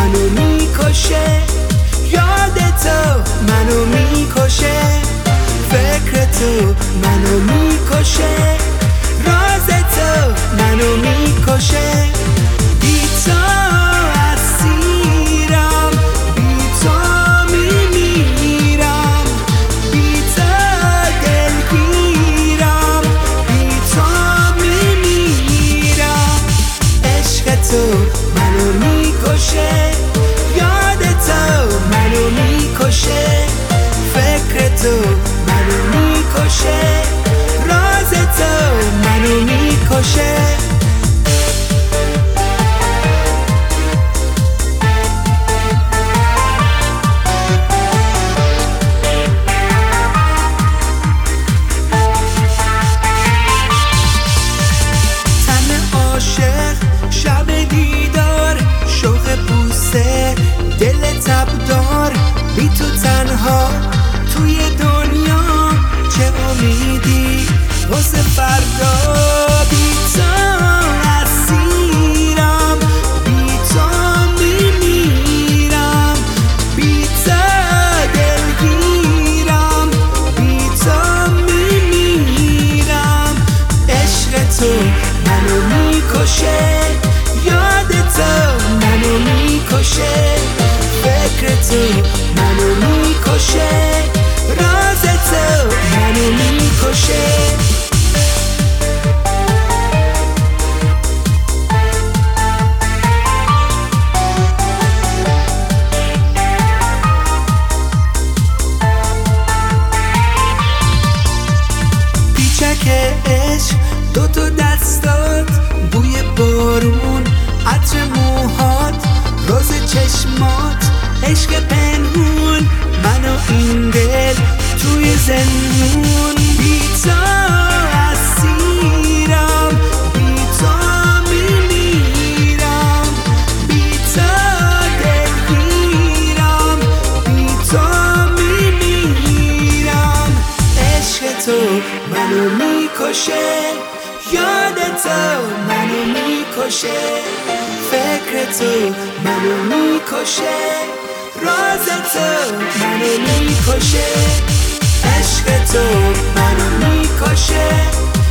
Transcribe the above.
منو میکشه، یاد تو منو میکشه، فکر تو منو میکشه، راز تو منو میکشه. بی تو اسیرم، بی تو میمیرم، بی تو دلگیرم، بی تو میمیرم. عشق تو منو میکشه، یاد تو منو میکشه، فکر تو منو میکشه، راز تو منو میکشه. تن عاشق شب دیدار، شوق بوسه دل تبدار، بی تو تنها توی دنیا چه امیدی واسه فردا. بی تو اسیرم، بی تو میمیرم، بی تو دلگیرم، بی تو میمیرم. عشق تو منو میکشه، یاد تو منو میکشه، فکر تو منو میکشه، راز تو منو میکشه. پیچک عشق دوتا دستات، بوی بارون عطر موهات، راز چشمات، عشق پنهون، من و این دل توی زندون. بی تو اسیرم، بی تو میمیرم، بی تو دلگیرم، بی تو میمیرم. عشق تو منو میکشه، یاد تو منو میکشه، فکر تو منو میکشه، راز تو منو میکشه. عشق تو منو میکشه،